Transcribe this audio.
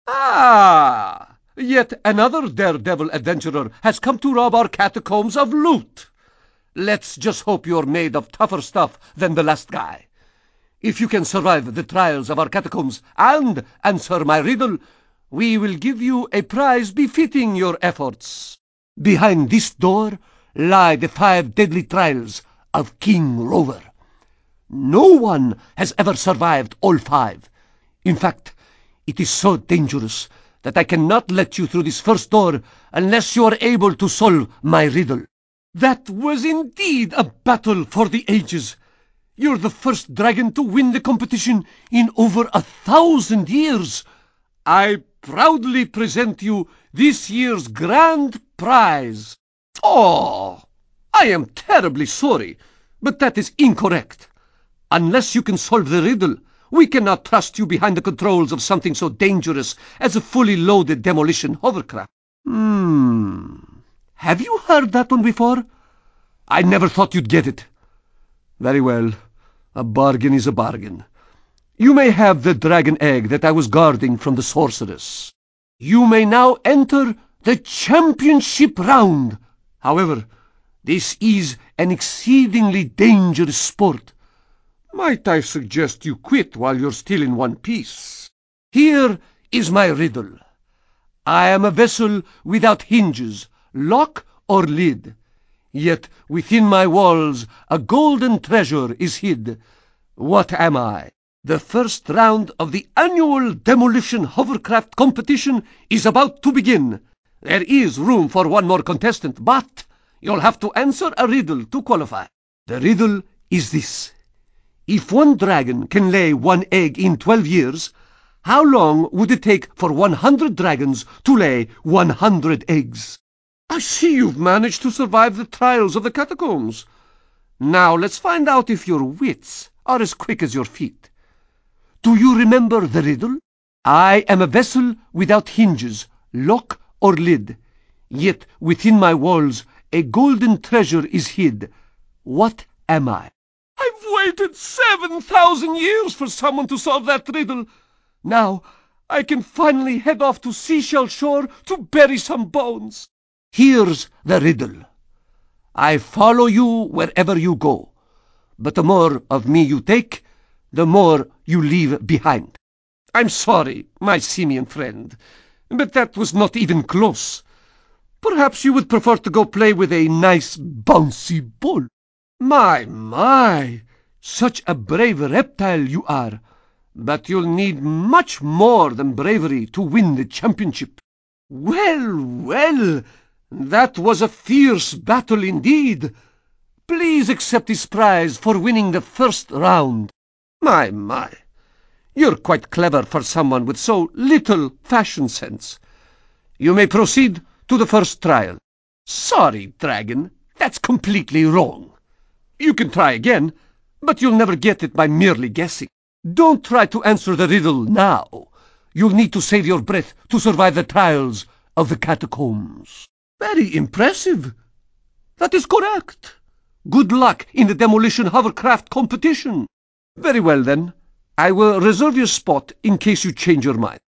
Ah! Yet another daredevil adventurer has come to rob our catacombs of loot. Let's just hope you're made of tougher stuff than the last guy. If you can survive the trials of our catacombs and answer my riddle, we will give you a prize befitting your efforts. Behind this door lie the 5 deadly trials of King Rover. No one has ever survived all 5. In fact, it is so dangerous that I cannot let you through this first door unless you are able to solve my riddle. That was indeed a battle for the ages. You're the first dragon to win the competition in over 1,000 years. I proudly present you this year's grand prize. Oh, I am terribly sorry, but that is incorrect. Unless you can solve the riddle, we cannot trust you behind the controls of something so dangerous as a fully loaded demolition hovercraft. Have you heard that one before? I never thought you'd get it. Very well. A bargain is a bargain. You may have the dragon egg that I was guarding from the sorceress. You may now enter the championship round. However, this is an exceedingly dangerous sport. Might I suggest you quit while you're still in one piece? Here is my riddle. I am a vessel without hinges, lock or lid. Yet within my walls a golden treasure is hid. What am I? The first round of the annual demolition hovercraft competition is about to begin. There is room for one more contestant, but you'll have to answer a riddle to qualify. The riddle is this. If one dragon can lay 1 egg in 12 years, how long would it take for 100 dragons to lay 100 eggs? I see you've managed to survive the trials of the catacombs. Now let's find out if your wits are as quick as your feet. Do you remember the riddle? I am a vessel without hinges, lock or lid. Yet within my walls a golden treasure is hid. What am I? I've waited 7,000 years for someone to solve that riddle. Now I can finally head off to Seashell Shore to bury some bones. Here's the riddle. I follow you wherever you go, but the more of me you take, the more you leave behind. I'm sorry, my simian friend, but that was not even close. Perhaps you would prefer to go play with a nice bouncy ball. My, such a brave reptile you are, but you'll need much more than bravery to win the championship. Well, that was a fierce battle indeed. Please accept this prize for winning the first round. My, you're quite clever for someone with so little fashion sense. You may proceed to the first trial. Sorry, dragon, that's completely wrong. You can try again, but you'll never get it by merely guessing. Don't try to answer the riddle now. You'll need to save your breath to survive the trials of the catacombs. Very impressive. That is correct. Good luck in the demolition hovercraft competition. Very well, then. I will reserve your spot in case you change your mind.